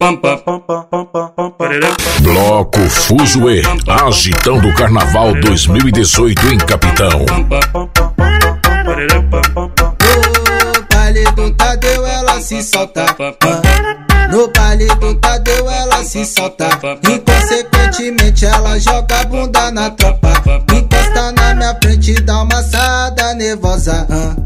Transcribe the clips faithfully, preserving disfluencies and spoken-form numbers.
Bloco Fuzue, agitando o Carnaval dois mil e dezoito em Capitão. No baile do Tadeu ela se solta. No baile do Tadeu ela se solta. Inconsequentemente ela joga a bunda na tropa. Encosta na minha frente e dá uma assada nervosa.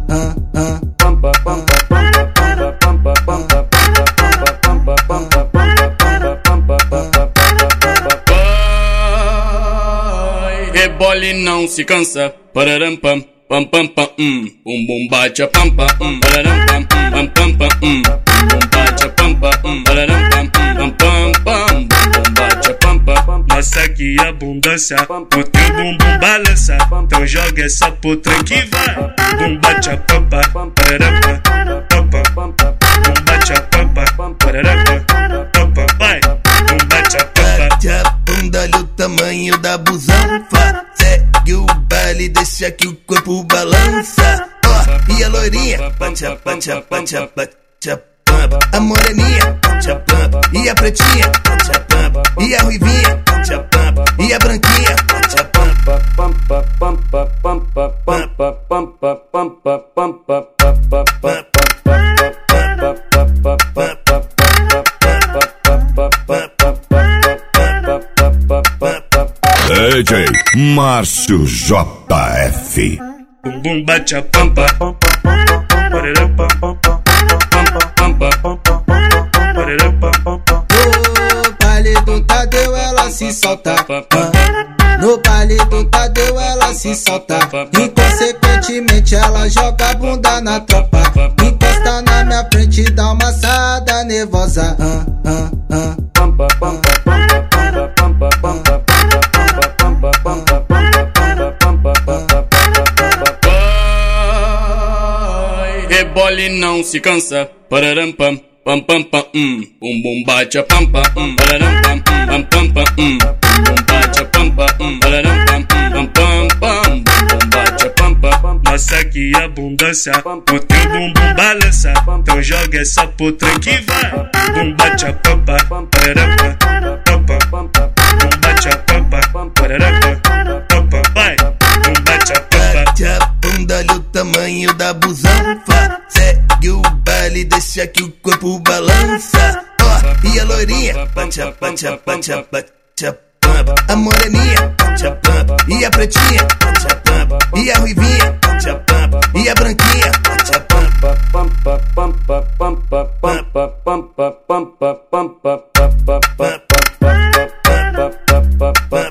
Rebole não se cansa, pararam pam, pam pam pam, um, bum bum bate a pampa, um, pararam pam, pam pam pam, um, bum bate a pampa, um, pararam pam, pam pam pam, bum bate a pampa. Nossa que abundância, o teu bumbum balança, então joga essa potranca que vai. Bum bate a pampa, pararam pam, pam pam, bum bate a pampa, pararam pam, pam, vai. Bum bate a pampa. Bate a bunda, olha o tamanho da busão. Segue o baile, deixa que o corpo balança. Ó, oh, e a loirinha, bate a, bate a, bate a, bate a pampa. A moreninha, bate a pampa. E a pretinha, bate a pampa. E a ruivinha, bate a pampa. E a branquinha, bate a pampa. Pampa, pampa, pampa, pampa, pampa, pampa, pampa, pampa, pampa. D J Márcio J F. Bumbum bate a pampa. No baile do Tadeu ela se solta. No baile do Tadeu ela se solta. Inconsequentemente ela joga a bunda na tropa. Encosta na minha frente e dá uma assada nervosa. Rebole não se cansa, pararam pam, pam pam pam, um, bum bum bate a pampa, um, pararam pam, pam pam pam, um, bum bate a pampa, um, pararam pam, pam pam pam, bum bate a pampa. Nossa que abundância, o teu bumbum balança, então joga essa potranca que vai. Bum bate a pampa, pararam pam, pam pam, bum bate a pampa, pararam pam, pam, vai. Bum bate a pampa. Bate a bunda, olha o tamanho da busão. Segue o baile, deixa que o corpo balança. Ó, oh, e a loirinha, bate a, bate a, bate a, bate a pampa. A moreninha, bate a pampa. E a pretinha, bate a pampa. E a ruivinha, bate a pampa. E a branquinha, bate a pampa. Pampa, pampa, pampa, pampa, pampa, pampa, pampa, pampa, pampa, pampa, pampa, pampa.